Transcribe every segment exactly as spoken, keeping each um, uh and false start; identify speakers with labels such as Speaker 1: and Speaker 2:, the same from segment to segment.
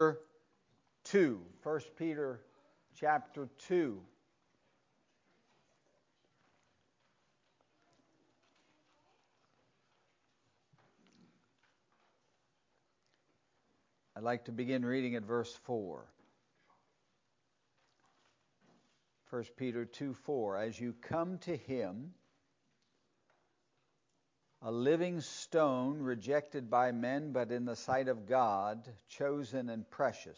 Speaker 1: two. First Peter chapter two. I'd like to begin reading at verse four. First Peter two four. As you come to him, a living stone rejected by men, but in the sight of God, chosen and precious.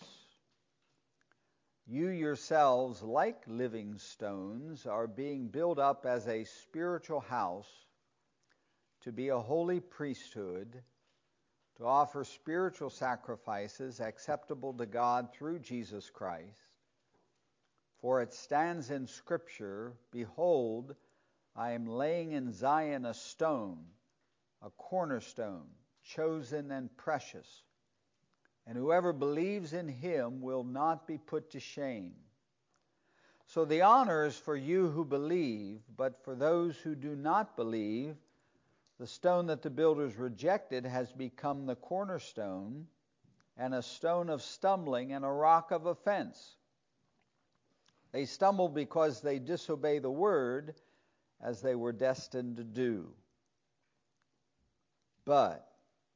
Speaker 1: You yourselves, like living stones, are being built up as a spiritual house to be a holy priesthood, to offer spiritual sacrifices acceptable to God through Jesus Christ. For it stands in Scripture, Behold, I am laying in Zion a stone, a cornerstone, chosen and precious, and whoever believes in him will not be put to shame. So the honor is for you who believe, but for those who do not believe, the stone that the builders rejected has become the cornerstone, and a stone of stumbling and a rock of offense. They stumble because they disobey the word, as they were destined to do. But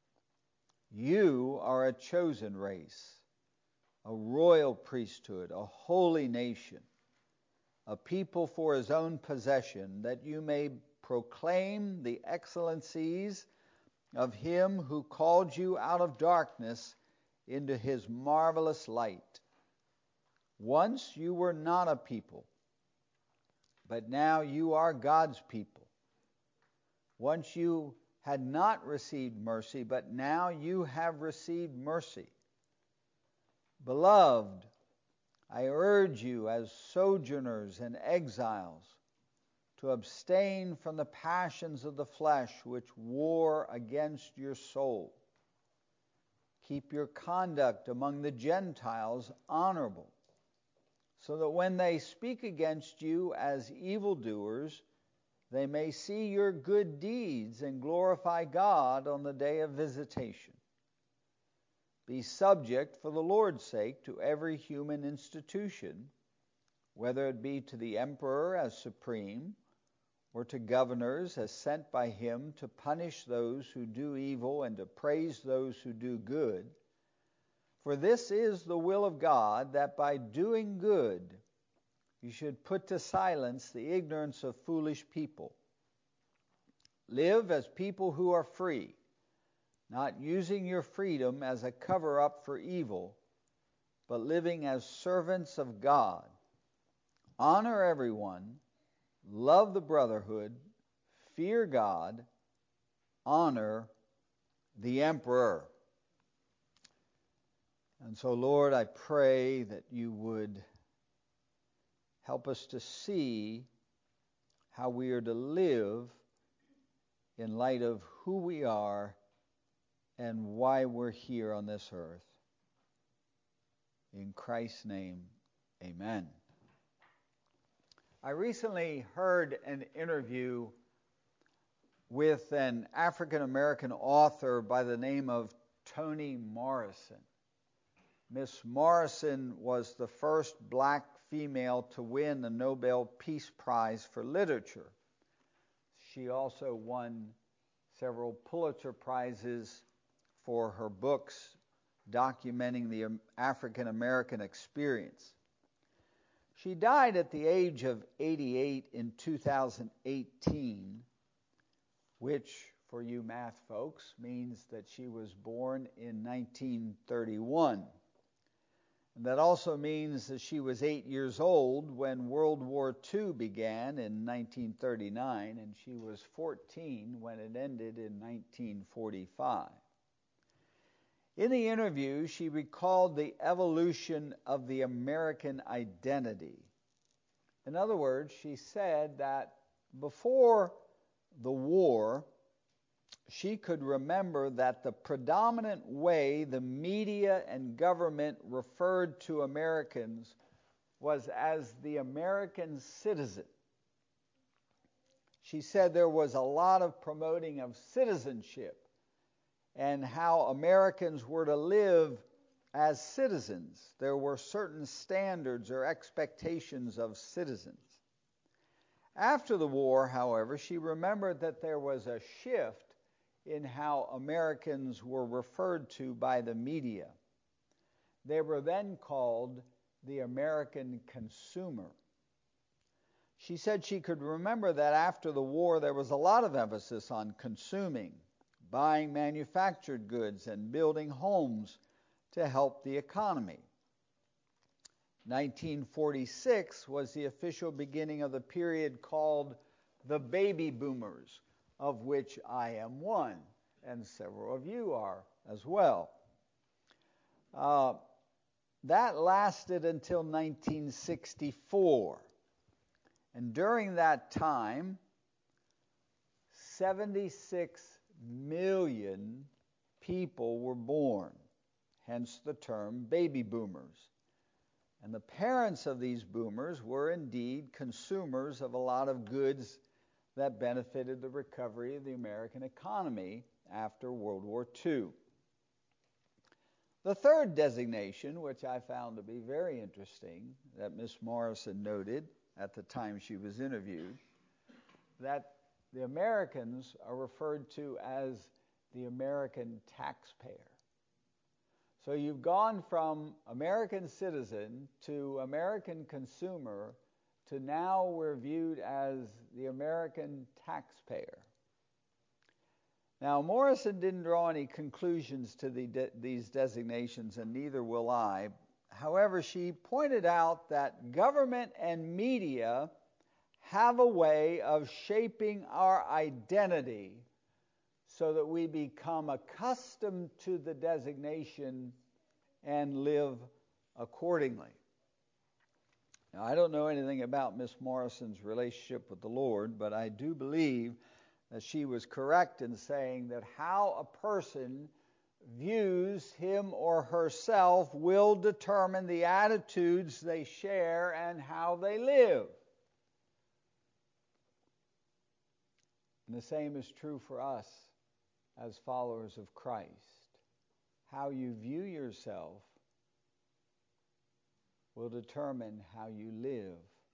Speaker 1: you are a chosen race, a royal priesthood, a holy nation, a people for his own possession, that you may proclaim the excellencies of him who called you out of darkness into his marvelous light. Once you were not a people, but now you are God's people. Once you had not received mercy, but now you have received mercy. Beloved, I urge you as sojourners and exiles to abstain from the passions of the flesh which war against your soul. Keep your conduct among the Gentiles honorable, so that when they speak against you as evildoers, they may see your good deeds and glorify God on the day of visitation. Be subject for the Lord's sake to every human institution, whether it be to the emperor as supreme, or to governors as sent by him to punish those who do evil and to praise those who do good. For this is the will of God, that by doing good you should put to silence the ignorance of foolish people. Live as people who are free, not using your freedom as a cover-up for evil, but living as servants of God. Honor everyone, love the brotherhood, fear God, honor the emperor. And so, Lord, I pray that you would help us to see how we are to live in light of who we are and why we're here on this earth. In Christ's name, amen. I recently heard an interview with an African-American author by the name of Toni Morrison. Miss Morrison was the first black female to win the Nobel Peace Prize for Literature. She also won several Pulitzer Prizes for her books documenting the African-American experience. She died at the age of eighty-eight in two thousand eighteen, which, for you math folks, means that she was born in nineteen thirty-one. And that also means that she was eight years old when World War Two began in nineteen thirty-nine, and she was fourteen when it ended in nineteen forty-five. In the interview, she recalled the evolution of the American identity. In other words, she said that before the war, she could remember that the predominant way the media and government referred to Americans was as the American citizen. She said there was a lot of promoting of citizenship and how Americans were to live as citizens. There were certain standards or expectations of citizens. After the war, however, she remembered that there was a shift in how Americans were referred to by the media. They were then called the American consumer. She said she could remember that after the war there was a lot of emphasis on consuming, buying manufactured goods, and building homes to help the economy. nineteen forty-six was the official beginning of the period called the baby boomers, of which I am one, and several of you are as well. Uh, that lasted until nineteen sixty-four. And during that time, seventy-six million people were born, hence the term baby boomers. And the parents of these boomers were indeed consumers of a lot of goods that benefited the recovery of the American economy after World War Two. The third designation, which I found to be very interesting, that Miss Morrison noted at the time she was interviewed, that the Americans are referred to as the American taxpayer. So you've gone from American citizen to American consumer to now we're viewed as the American taxpayer. Now, Morrison didn't draw any conclusions to the de- these designations, and neither will I. However, she pointed out that government and media have a way of shaping our identity so that we become accustomed to the designation and live accordingly. Now, I don't know anything about Miss Morrison's relationship with the Lord, but I do believe that she was correct in saying that how a person views him or herself will determine the attitudes they share and how they live. And the same is true for us as followers of Christ. How you view yourself will determine how you live.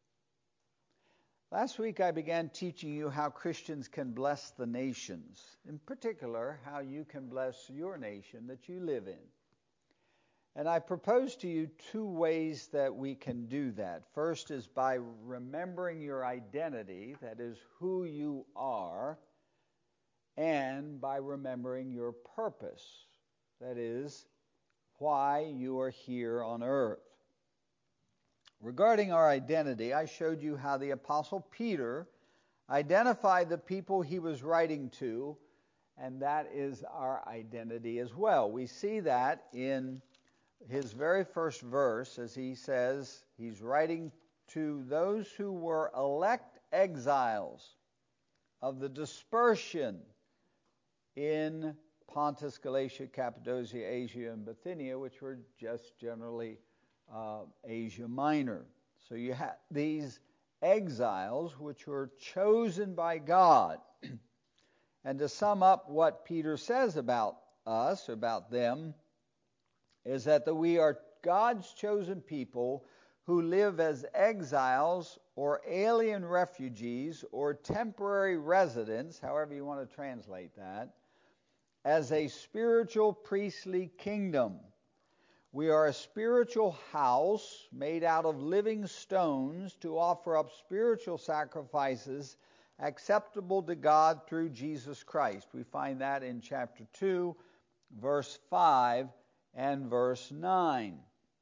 Speaker 1: Last week I began teaching you how Christians can bless the nations, in particular how you can bless your nation that you live in. And I propose to you two ways that we can do that. First is by remembering your identity, that is, who you are, and by remembering your purpose, that is, why you are here on earth. Regarding our identity, I showed you how the Apostle Peter identified the people he was writing to, and that is our identity as well. We see that in his very first verse, as he says he's writing to those who were elect exiles of the dispersion in Pontus, Galatia, Cappadocia, Asia, and Bithynia, which were just generally uh, Asia Minor. So you have these exiles which were chosen by God. And to sum up what Peter says about us, about them, is that the, we are God's chosen people who live as exiles or alien refugees or temporary residents, however you want to translate that, as a spiritual priestly kingdom. We are a spiritual house made out of living stones to offer up spiritual sacrifices acceptable to God through Jesus Christ. We find that in chapter two, verse five and verse nine.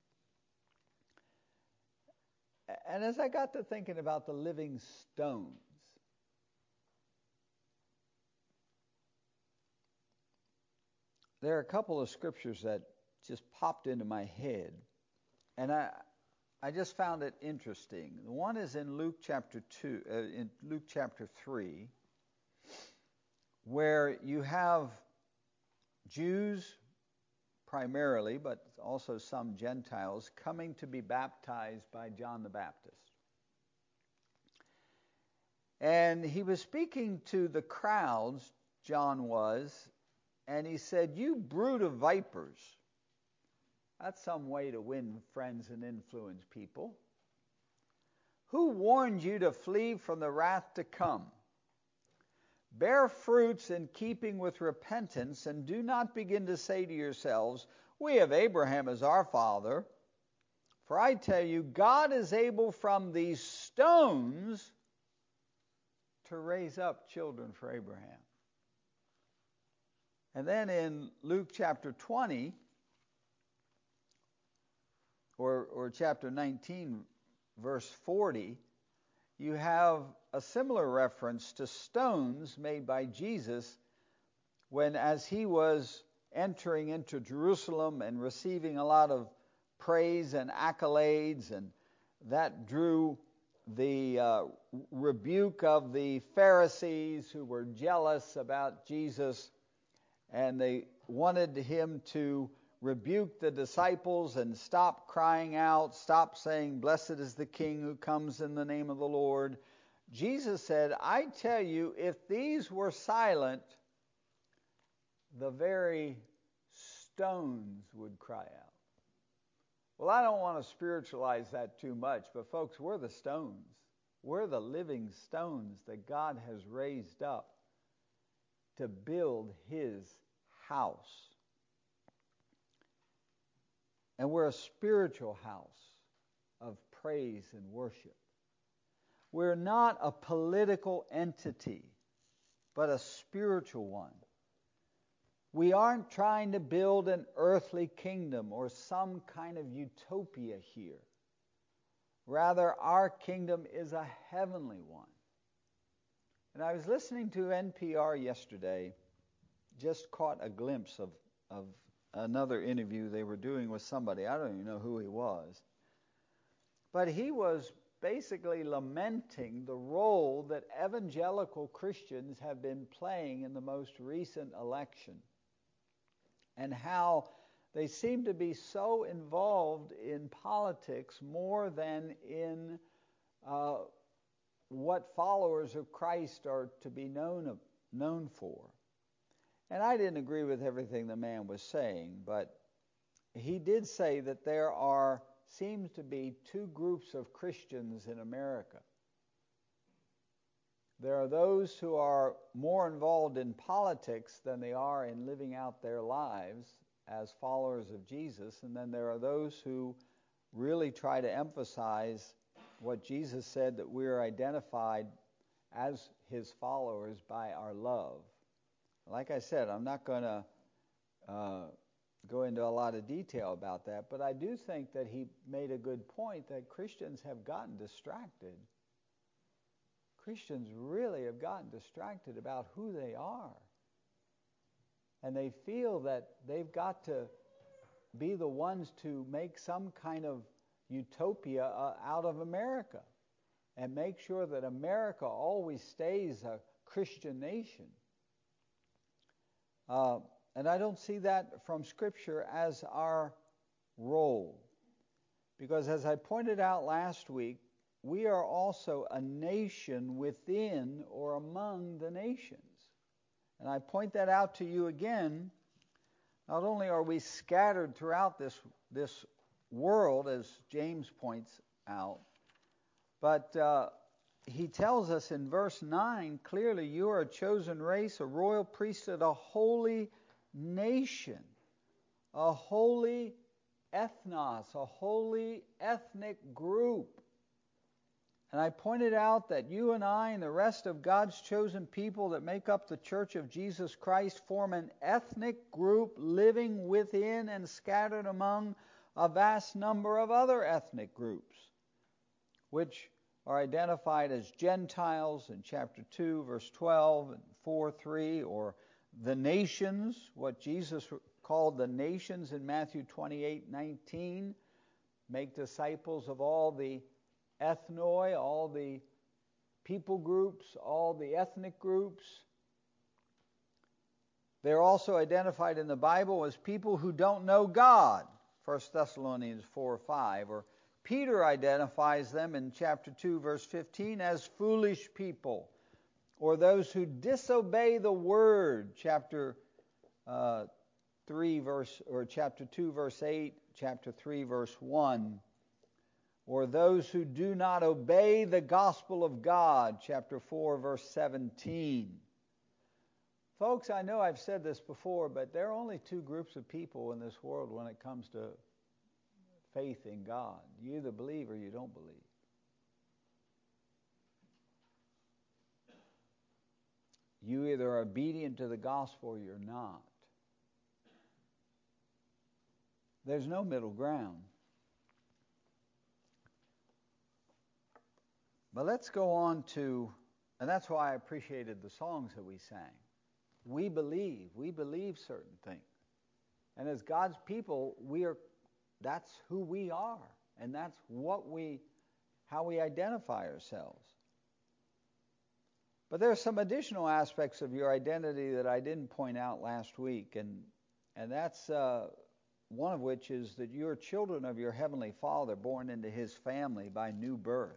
Speaker 1: And as I got to thinking about the living stones, there are a couple of scriptures that just popped into my head, and I I just found it interesting. One is in Luke chapter two, uh, in Luke chapter three, where you have Jews primarily, but also some Gentiles, coming to be baptized by John the Baptist. And he was speaking to the crowds, John was, and he said, "You brood of vipers." That's some way to win friends and influence people. Who warned you to flee from the wrath to come? Bear fruits in keeping with repentance, and do not begin to say to yourselves, we have Abraham as our father. For I tell you, God is able from these stones to raise up children for Abraham. And then in Luke chapter twenty, or, or chapter nineteen, verse forty, you have a similar reference to stones made by Jesus when, as he was entering into Jerusalem and receiving a lot of praise and accolades, and that drew the uh, rebuke of the Pharisees who were jealous about Jesus, and they wanted him to rebuke the disciples and stop crying out, stop saying, blessed is the King who comes in the name of the Lord. Jesus said, I tell you, if these were silent, the very stones would cry out. Well, I don't want to spiritualize that too much, but folks, we're the stones. We're the living stones that God has raised up to build his house. And we're a spiritual house of praise and worship. We're not a political entity, but a spiritual one. We aren't trying to build an earthly kingdom or some kind of utopia here. Rather, our kingdom is a heavenly one. And I was listening to N P R yesterday, just caught a glimpse of, of another interview they were doing with somebody. I don't even know who he was. But he was basically lamenting the role that evangelical Christians have been playing in the most recent election, and how they seem to be so involved in politics more than in uh, what followers of Christ are to be known, known for. And I didn't agree with everything the man was saying, but he did say that there are, seems to be two groups of Christians in America. There are those who are more involved in politics than they are in living out their lives as followers of Jesus, and then there are those who really try to emphasize what Jesus said, that we are identified as his followers by our love. Like I said, I'm not going to uh, go into a lot of detail about that, but I do think that he made a good point that Christians have gotten distracted. Christians really have gotten distracted about who they are. And they feel that they've got to be the ones to make some kind of utopia uh, out of America and make sure that America always stays a Christian nation. Uh, and I don't see that from Scripture as our role. Because as I pointed out last week, we are also a nation within or among the nations. And I point that out to you again. Not only are we scattered throughout this, this world, as James points out, but uh, he tells us in verse nine clearly, you are a chosen race, a royal priesthood, a holy nation, a holy ethnos, a holy ethnic group. And I pointed out that you and I and the rest of God's chosen people that make up the Church of Jesus Christ form an ethnic group living within and scattered among a vast number of other ethnic groups, which are identified as Gentiles in chapter two, verse twelve, and four three, or the nations, what Jesus called the nations in Matthew twenty-eight nineteen, make disciples of all the ethnoi, all the people groups, all the ethnic groups. They're also identified in the Bible as people who don't know God, First Thessalonians four five, or Peter identifies them in chapter two, verse fifteen, as foolish people, or those who disobey the word, chapter uh, three verse or chapter two verse eight, chapter three verse one, or those who do not obey the gospel of God, chapter four verse seventeen. Folks, I know I've said this before, but there are only two groups of people in this world when it comes to faith in God. You either believe or you don't believe. You either are obedient to the gospel or you're not. There's no middle ground. But let's go on to, and that's why I appreciated the songs that we sang. We believe. We believe certain things. And as God's people, we are, that's who we are. And that's what we, how we identify ourselves. But there are some additional aspects of your identity that I didn't point out last week. And, and that's uh, one of which is that you're children of your Heavenly Father, born into His family by new birth.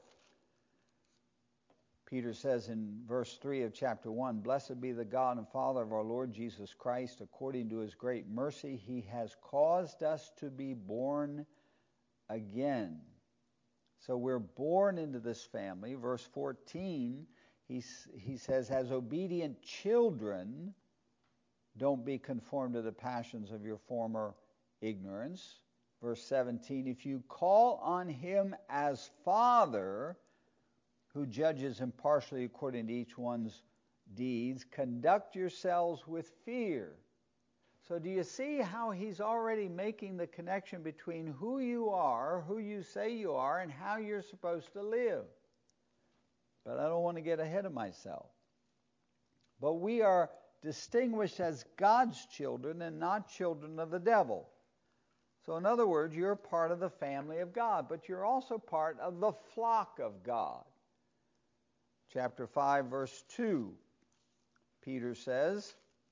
Speaker 1: Peter says in verse three of chapter one, "Blessed be the God and Father of our Lord Jesus Christ. According to His great mercy, He has caused us to be born again." So we're born into this family. Verse fourteen, he, he says, "As obedient children, don't be conformed to the passions of your former ignorance." Verse seventeen, "If you call on Him as Father, who judges impartially according to each one's deeds, conduct yourselves with fear." So do you see how he's already making the connection between who you are, who you say you are, and how you're supposed to live? But I don't want to get ahead of myself. But we are distinguished as God's children and not children of the devil. So in other words, you're part of the family of God, but you're also part of the flock of God. Chapter five, verse two, Peter says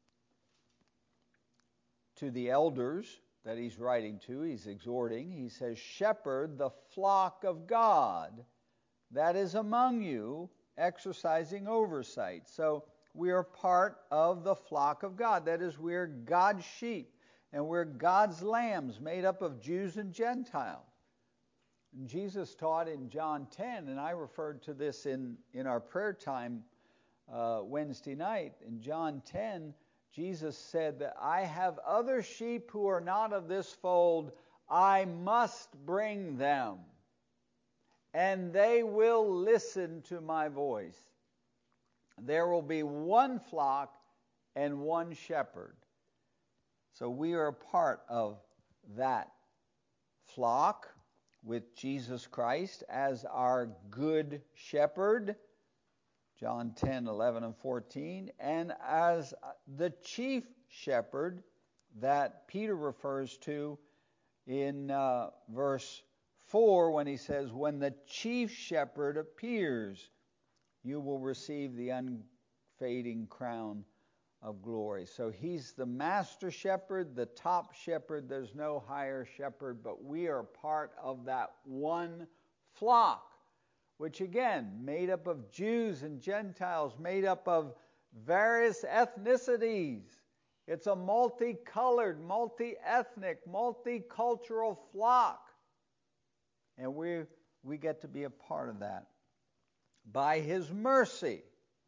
Speaker 1: to the elders that he's writing to, he's exhorting, he says, "Shepherd the flock of God that is among you, exercising oversight." So we are part of the flock of God. That is, we're God's sheep, and we're God's lambs made up of Jews and Gentiles. Jesus taught in John ten, and I referred to this in, in our prayer time uh, Wednesday night. In John ten, Jesus said that I have other sheep who are not of this fold. I must bring them, and they will listen to my voice. There will be one flock and one shepherd. So we are a part of that flock, with Jesus Christ as our good shepherd, John ten, eleven, and fourteen, and as the chief shepherd that Peter refers to in uh, verse four when he says, "When the chief shepherd appears, you will receive the unfading crown of glory." So he's the master shepherd, the top shepherd. There's no higher shepherd, but we are part of that one flock, which again, made up of Jews and Gentiles, made up of various ethnicities. It's a multicolored, multi-ethnic, multicultural flock. And we we get to be a part of that by His mercy.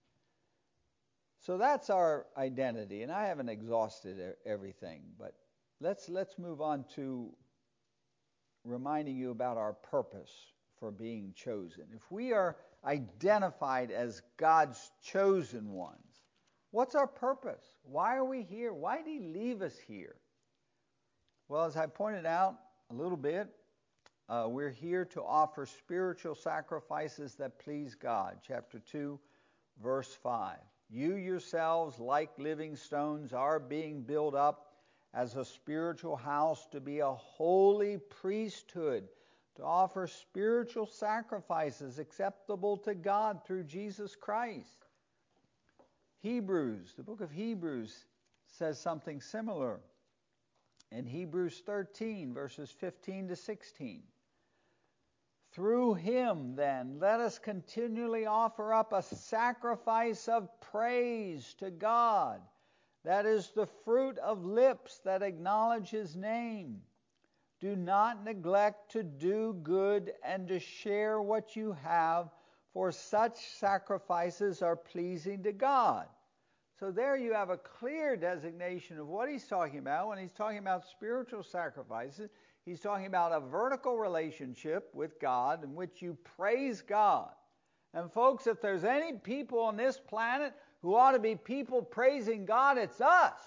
Speaker 1: So that's our identity, and I haven't exhausted everything, but let's let's move on to reminding you about our purpose for being chosen. If we are identified as God's chosen ones, what's our purpose? Why are we here? Why did He leave us here? Well, as I pointed out a little bit, uh, we're here to offer spiritual sacrifices that please God. Chapter two, verse five. You yourselves, like living stones, are being built up as a spiritual house to be a holy priesthood, to offer spiritual sacrifices acceptable to God through Jesus Christ. Hebrews, the book of Hebrews says something similar. In Hebrews thirteen, verses fifteen to sixteen. Through Him, then, let us continually offer up a sacrifice of praise to God. That is the fruit of lips that acknowledge His name. Do not neglect to do good and to share what you have, for such sacrifices are pleasing to God. So there you have a clear designation of what he's talking about. When he's talking about spiritual sacrifices, he's talking about a vertical relationship with God in which you praise God. And folks, if there's any people on this planet who ought to be people praising God, it's us.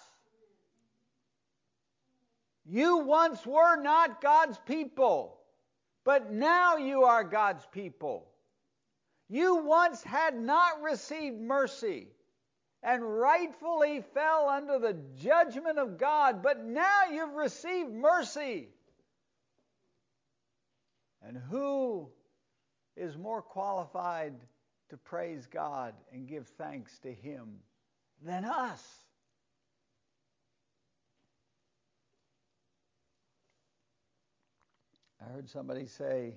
Speaker 1: You once were not God's people, but now you are God's people. You once had not received mercy and rightfully fell under the judgment of God, but now you've received mercy. And who is more qualified to praise God and give thanks to Him than us? I heard somebody say,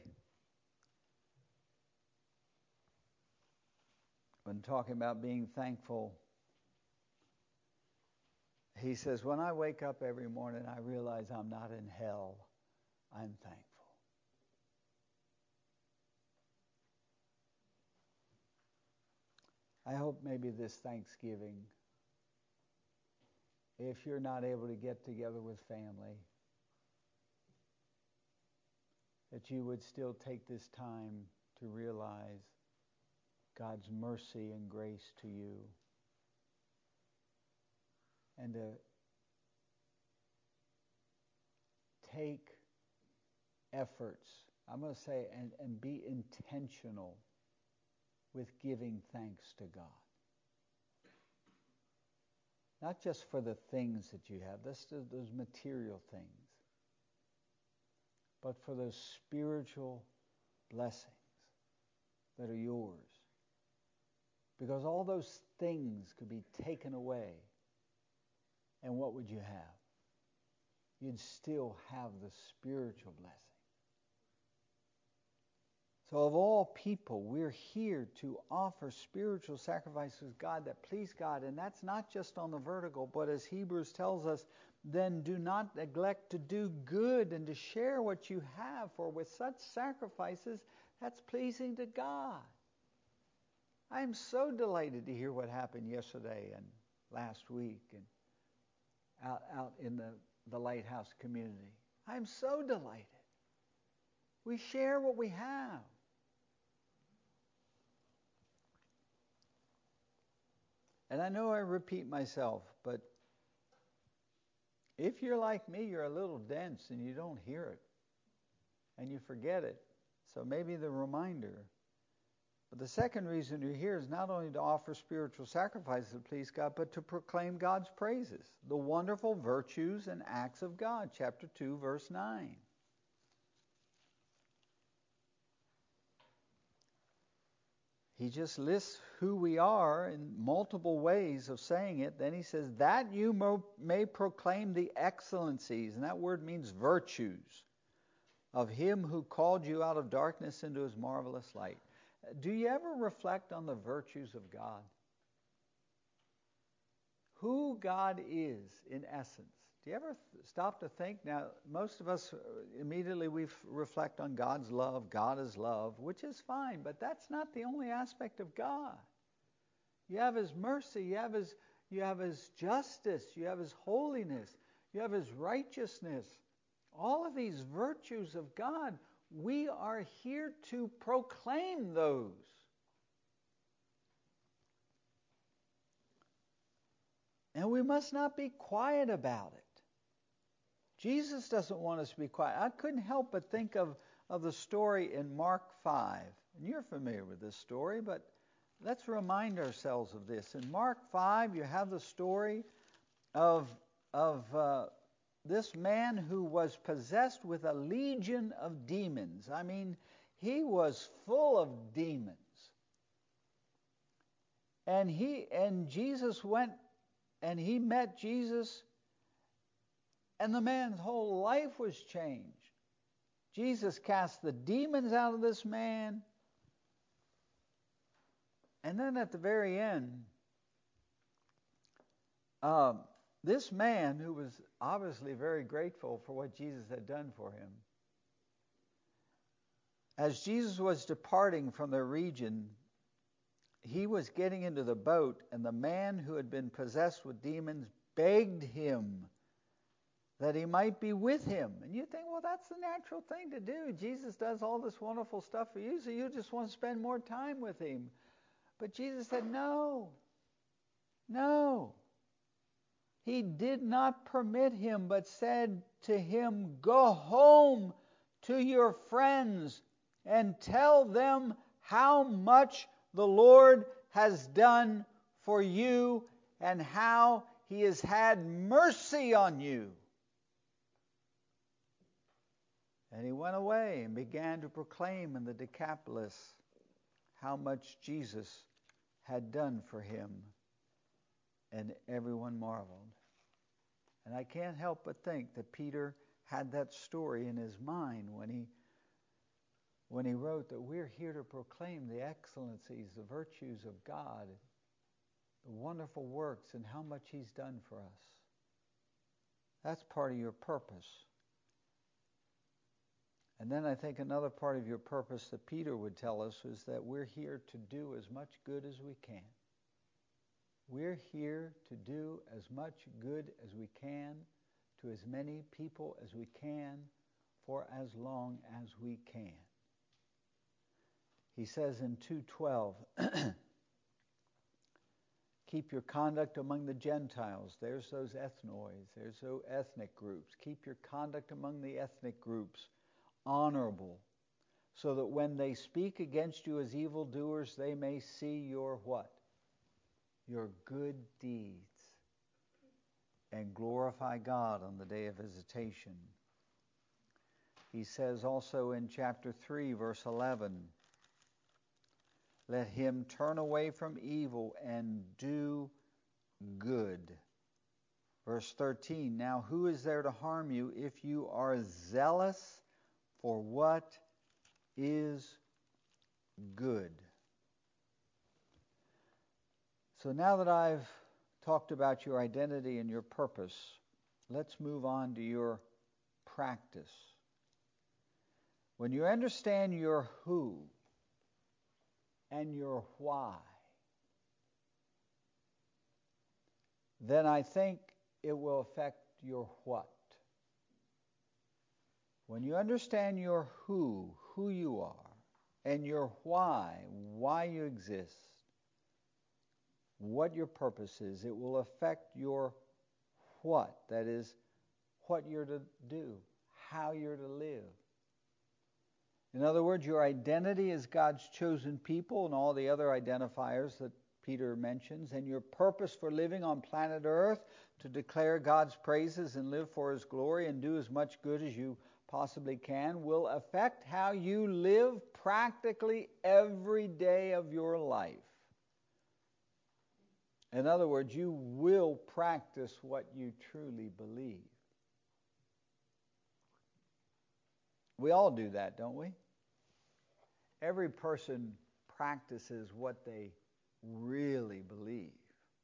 Speaker 1: when talking about being thankful, he says, when I wake up every morning, I realize I'm not in hell. I'm thankful. I hope maybe this Thanksgiving, if you're not able to get together with family, that you would still take this time to realize God's mercy and grace to you, and to take efforts, I'm going to say, and, and be intentional with giving thanks to God. Not just for the things that you have, that's the, those material things, but for those spiritual blessings that are yours. Because all those things could be taken away, and what would you have? You'd still have the spiritual blessing. So of all people, we're here to offer spiritual sacrifices to God that please God. And that's not just on the vertical, but as Hebrews tells us, then do not neglect to do good and to share what you have, for with such sacrifices, that's pleasing to God. I'm so delighted to hear what happened yesterday and last week and out, out in the, the Lighthouse community. I'm so delighted. We share what we have. And I know I repeat myself, but if you're like me, you're a little dense and you don't hear it and you forget it. So maybe the reminder. But the second reason you're here is not only to offer spiritual sacrifices to please God, but to proclaim God's praises, the wonderful virtues and acts of God. Chapter two, verse nine. He just lists who we are in multiple ways of saying it. Then he says, that you mo- may proclaim the excellencies, and that word means virtues, of Him who called you out of darkness into His marvelous light. Do you ever reflect on the virtues of God? Who God is in essence. Do you ever th- stop to think? Now, most of us, immediately we f- reflect on God's love. God is love, which is fine, but that's not the only aspect of God. You have His mercy, you have His, you have His justice, you have His holiness, you have His righteousness. All of these virtues of God, we are here to proclaim those. And we must not be quiet about it. Jesus doesn't want us to be quiet. I couldn't help but think of, of the story in Mark five. And you're familiar with this story, but let's remind ourselves of this. In Mark five, you have the story of, of uh, this man who was possessed with a legion of demons. I mean, he was full of demons. And he and Jesus went and he met Jesus, and the man's whole life was changed. Jesus cast the demons out of this man. And then at the very end, um, this man, who was obviously very grateful for what Jesus had done for him, as Jesus was departing from their region, he was getting into the boat, and the man who had been possessed with demons begged him that he might be with him. And you think, well, that's the natural thing to do. Jesus does all this wonderful stuff for you, so you just want to spend more time with him. But Jesus said, no, no. He did not permit him, but said to him, go home to your friends and tell them how much the Lord has done for you and how he has had mercy on you. And he went away and began to proclaim in the Decapolis how much Jesus had done for him. And everyone marveled. And I can't help but think that Peter had that story in his mind when he when he wrote that we're here to proclaim the excellencies, the virtues of God, the wonderful works, and how much he's done for us. That's part of your purpose. And then I think another part of your purpose that Peter would tell us is that we're here to do as much good as we can. We're here to do as much good as we can to as many people as we can for as long as we can. He says in two twelve, keep your conduct among the Gentiles. There's those ethnoids. There's those ethnic groups. Keep your conduct among the ethnic groups honorable, so that when they speak against you as evildoers, they may see your what? Your good deeds, and glorify God on the day of visitation. He says also in chapter three, verse eleven, let him turn away from evil and do good. Verse thirteen, now who is there to harm you if you are zealous for what is good? So now that I've talked about your identity and your purpose, let's move on to your practice. When you understand your who and your why, then I think it will affect your what. When you understand your who, who you are, and your why, why you exist, what your purpose is, it will affect your what. That is, what you're to do, how you're to live. In other words, your identity as God's chosen people and all the other identifiers that Peter mentions, and your purpose for living on planet Earth to declare God's praises and live for his glory and do as much good as you possibly can, will affect how you live practically every day of your life. In other words, you will practice what you truly believe. We all do that, don't we? Every person practices what they really believe.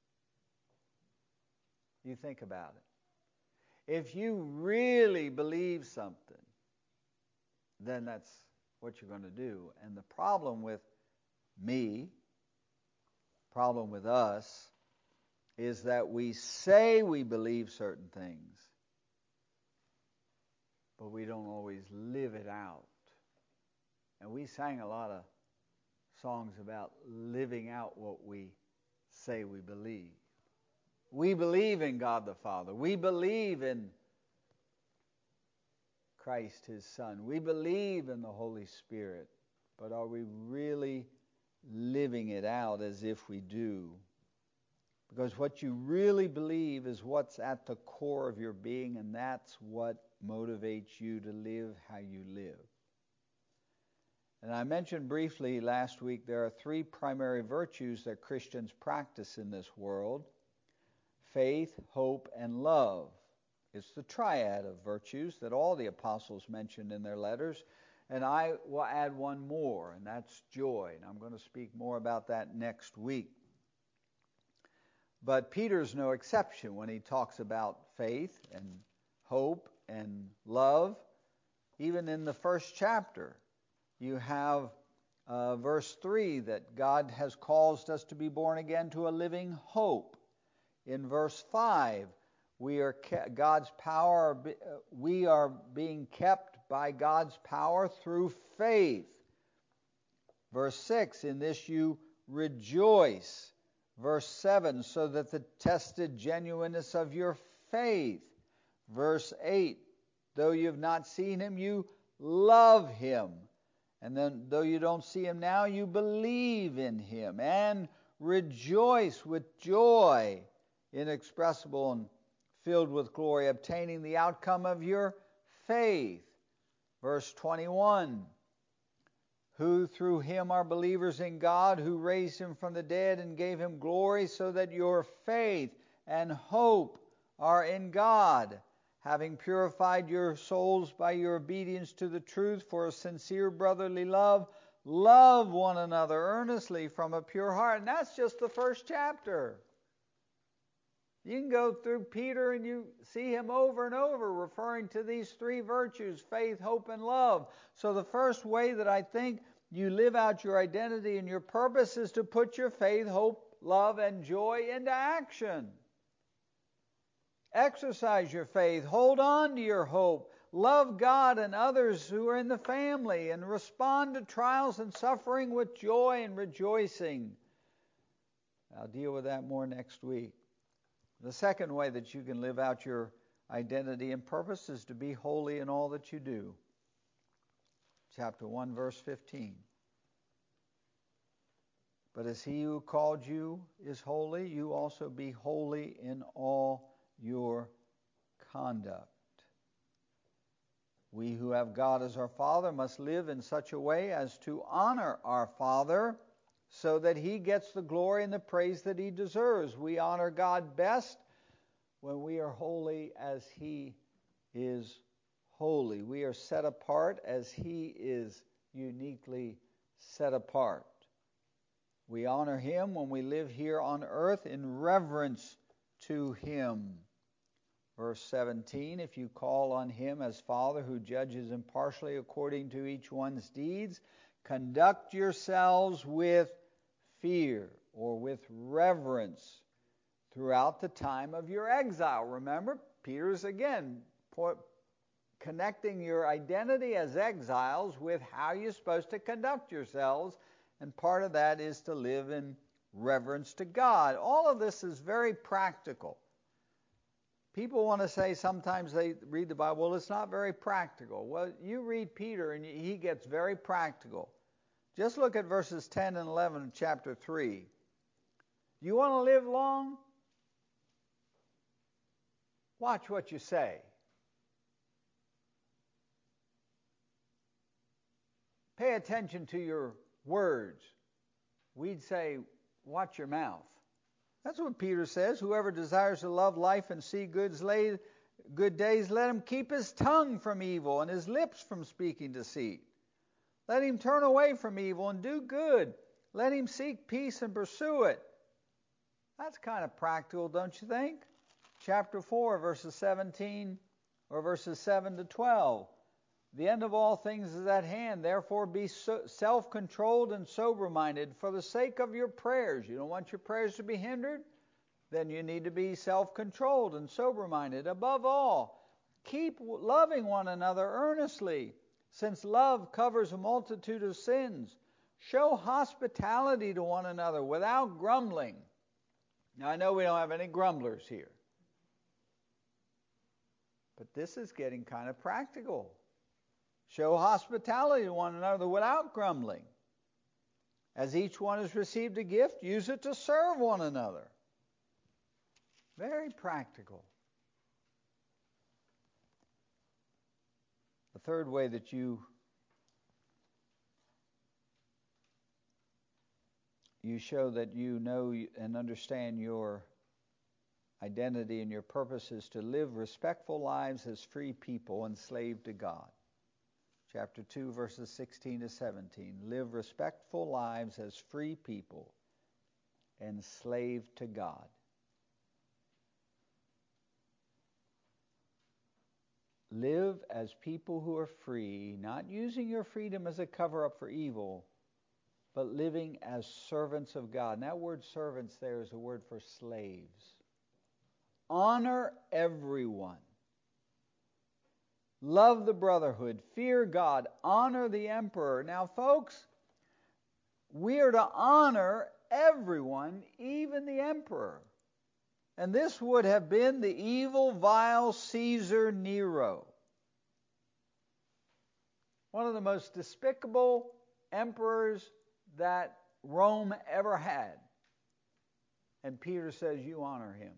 Speaker 1: You think about it. If you really believe something, then that's what you're going to do. And the problem with me, problem with us, is that we say we believe certain things, but we don't always live it out. And we sang a lot of songs about living out what we say we believe. We believe in God the Father. We believe in Christ, his Son. We believe in the Holy Spirit. But are we really living it out as if we do? Because what you really believe is what's at the core of your being, and that's what motivates you to live how you live. And I mentioned briefly last week there are three primary virtues that Christians practice in this world: faith, hope, and love. It's the triad of virtues that all the apostles mentioned in their letters. And I will add one more, and that's joy. And I'm going to speak more about that next week. But Peter's no exception when he talks about faith and hope and love. Even in the first chapter, you have uh, verse three that God has caused us to be born again to a living hope. In verse five, we are ke- God's power. We are being kept by God's power through faith. Verse six, in this you rejoice. Verse seven, so that the tested genuineness of your faith. Verse eight, though you have not seen him, you love him. And then, though you don't see him now, you believe in him and rejoice with joy inexpressible and filled with glory, obtaining the outcome of your faith. Verse twenty-one, who through him are believers in God, who raised him from the dead and gave him glory, so that your faith and hope are in God, having purified your souls by your obedience to the truth for a sincere brotherly love, love one another earnestly from a pure heart. And that's just the first chapter. You can go through Peter and you see him over and over referring to these three virtues, faith, hope, and love. So the first way that I think you live out your identity and your purpose is to put your faith, hope, love, and joy into action. Exercise your faith. Hold on to your hope. Love God and others who are in the family, and respond to trials and suffering with joy and rejoicing. I'll deal with that more next week. The second way that you can live out your identity and purpose is to be holy in all that you do. Chapter one, verse fifteen. But as he who called you is holy, you also be holy in all your conduct. We who have God as our Father must live in such a way as to honor our Father, so that he gets the glory and the praise that he deserves. We honor God best when we are holy as he is holy. We are set apart as he is uniquely set apart. We honor him when we live here on earth in reverence to him. Verse seventeen, if you call on him as Father who judges impartially according to each one's deeds, conduct yourselves with fear or with reverence throughout the time of your exile. Remember, Peter's again connecting your identity as exiles with how you're supposed to conduct yourselves, and part of that is to live in reverence to God. All of this is very practical. People want to say sometimes they read the Bible, well, it's not very practical. Well, you read Peter and he gets very practical. Just look at verses ten and eleven of chapter three. You want to live long? Watch what you say. Pay attention to your words. We'd say, watch your mouth. That's what Peter says. Whoever desires to love life and see goods laid, good days, let him keep his tongue from evil and his lips from speaking deceit. Let him turn away from evil and do good. Let him seek peace and pursue it. That's kind of practical, don't you think? Chapter four, verses seventeen, or verses seven to twelve. The end of all things is at hand. Therefore be so self-controlled and sober-minded for the sake of your prayers. You don't want your prayers to be hindered? Then you need to be self-controlled and sober-minded. Above all, keep loving one another earnestly, since love covers a multitude of sins. Show hospitality to one another without grumbling. Now, I know we don't have any grumblers here, but this is getting kind of practical. Show hospitality to one another without grumbling. As each one has received a gift, use it to serve one another. Very practical. The third way that you you show that you know and understand your identity and your purpose is to live respectful lives as free people enslaved to God. Chapter two, verses sixteen to seventeen. Live respectful lives as free people enslaved to God. live as people who are free, not using your freedom as a cover-up for evil, but living as servants of God. And that word servants there is a word for slaves. Honor everyone. Love the brotherhood. Fear God. Honor the emperor. Now, folks, we are to honor everyone, even the emperor. And this would have been the evil, vile Caesar Nero. One of the most despicable emperors that Rome ever had. And Peter says, you honor him.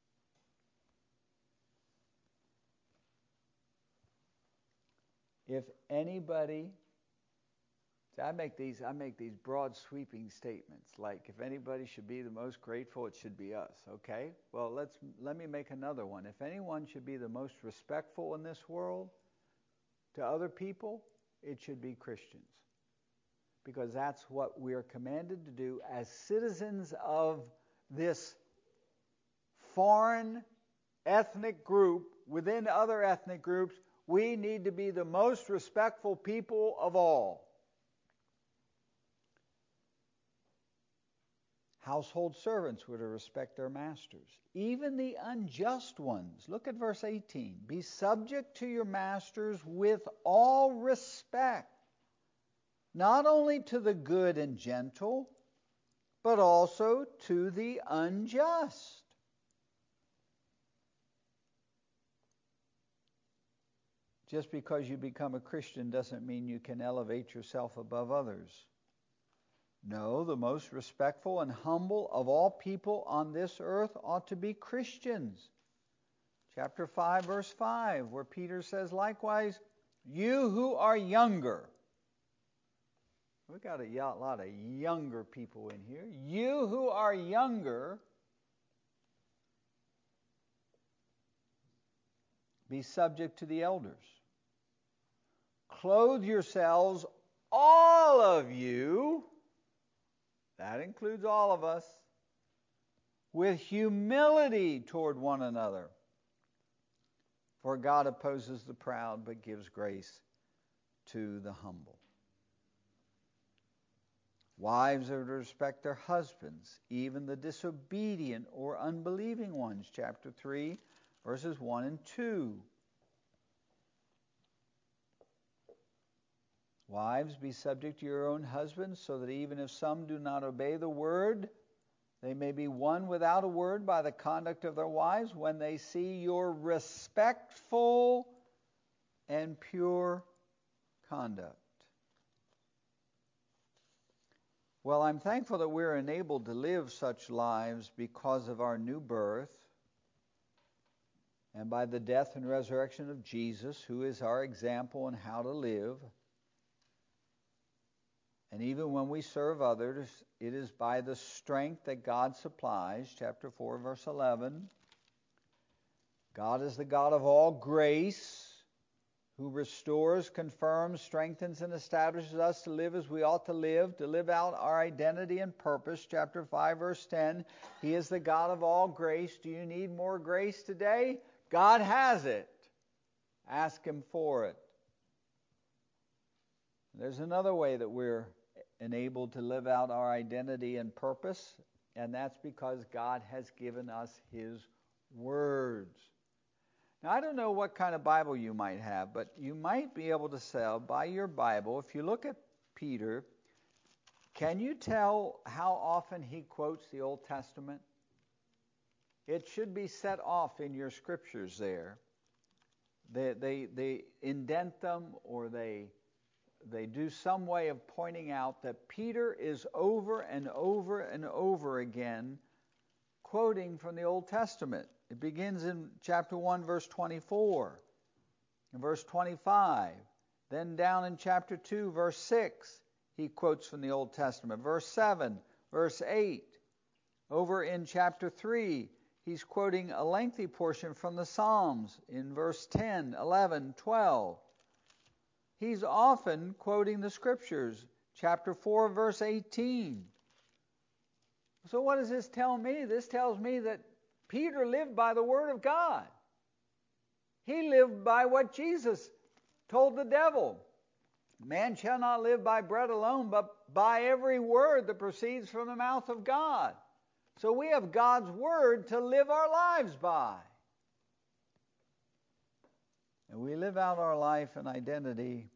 Speaker 1: If anybody, see, I make these, I make these broad sweeping statements, like if anybody should be the most grateful, it should be us, okay? Well, let's let me make another one. If anyone should be the most respectful in this world to other people, it should be Christians. Because that's what we are commanded to do as citizens of this foreign ethnic group within other ethnic groups. We need to be the most respectful people of all. Household servants were to respect their masters, even the unjust ones. Look at verse eighteen. Be subject to your masters with all respect, not only to the good and gentle, but also to the unjust. Just because you become a Christian doesn't mean you can elevate yourself above others. No, the most respectful and humble of all people on this earth ought to be Christians. Chapter five, verse five, where Peter says, likewise, you who are younger. We've got a lot of younger people in here. You who are younger, be subject to the elders. Clothe yourselves, all of you, that includes all of us, with humility toward one another. For God opposes the proud, but gives grace to the humble. Wives are to respect their husbands, even the disobedient or unbelieving ones. Chapter three, verses one and two. Wives, be subject to your own husbands, so that even if some do not obey the word, they may be won without a word by the conduct of their wives when they see your respectful and pure conduct. Well, I'm thankful that we're enabled to live such lives because of our new birth and by the death and resurrection of Jesus, who is our example in how to live. And even when we serve others, it is by the strength that God supplies. Chapter four, verse eleven. God is the God of all grace, who restores, confirms, strengthens, and establishes us to live as we ought to live, to live out our identity and purpose. Chapter five, verse ten. He is the God of all grace. Do you need more grace today? God has it. Ask Him for it. There's another way that we're enabled to live out our identity and purpose, and that's because God has given us His words. Now, I don't know what kind of Bible you might have, but you might be able to tell by your Bible, if you look at Peter, can you tell how often he quotes the Old Testament? It should be set off in your scriptures there. They, they, they indent them, or they... They do some way of pointing out that Peter is over and over and over again quoting from the Old Testament. It begins in chapter one, verse twenty-four, and verse twenty-five. Then down in chapter two, verse six, he quotes from the Old Testament. Verse seven, verse eight. Over in chapter three, he's quoting a lengthy portion from the Psalms in verse ten, eleven, twelve. He's often quoting the Scriptures, chapter four, verse eighteen. So what does this tell me? This tells me that Peter lived by the Word of God. He lived by what Jesus told the devil. Man shall not live by bread alone, but by every word that proceeds from the mouth of God. So we have God's word to live our lives by. And we live out our life and identity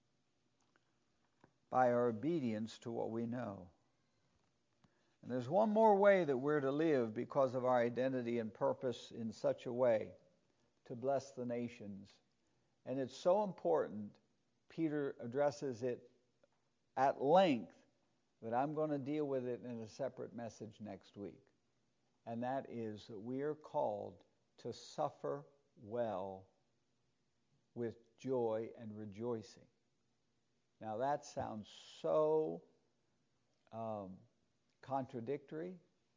Speaker 1: by our obedience to what we know. And there's one more way that we're to live because of our identity and purpose in such a way to bless the nations. And it's so important. Peter addresses it at length, but I'm going to deal with it in a separate message next week. And that is that we are called to suffer well with joy and rejoicing. Now that sounds so um, contradictory,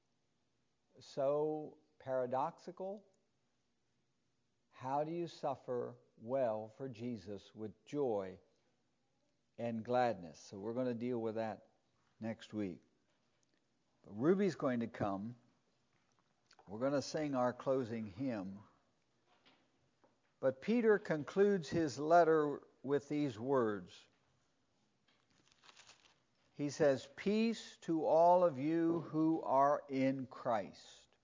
Speaker 1: so paradoxical. How do you suffer well for Jesus with joy and gladness? So we're going to deal with that next week. But Ruby's going to come. We're going to sing our closing hymn. But Peter concludes his letter with these words. He says, "Peace to all of you who are in Christ."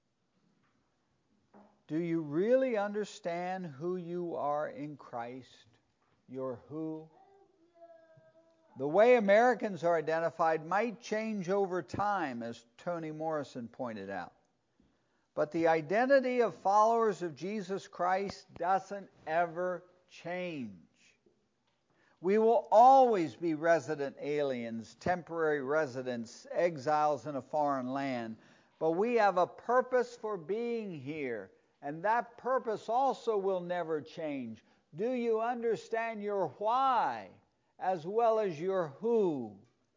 Speaker 1: Do you really understand who you are in Christ? Your who? The way Americans are identified might change over time, as Toni Morrison pointed out. But the identity of followers of Jesus Christ doesn't ever change. We will always be resident aliens, temporary residents, exiles in a foreign land. But we have a purpose for being here, and that purpose also will never change. Do you understand your why as well as your who?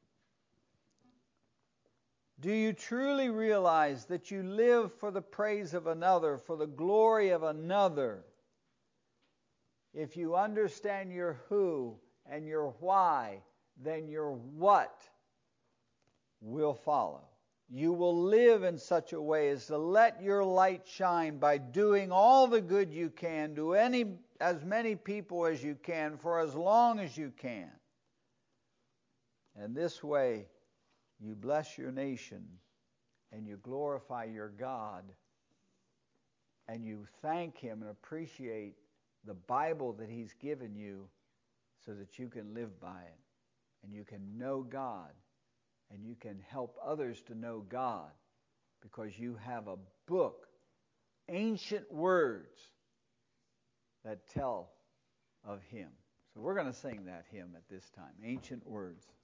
Speaker 1: Do you truly realize that you live for the praise of another, for the glory of another? If you understand your who and your why, then your what will follow. You will live in such a way as to let your light shine by doing all the good you can to any as many people as you can for as long as you can. And this way, you bless your nation and you glorify your God and you thank Him and appreciate the Bible that He's given you so that you can live by it and you can know God and you can help others to know God because you have a book, ancient words that tell of Him. So we're going to sing that hymn at this time, Ancient Words.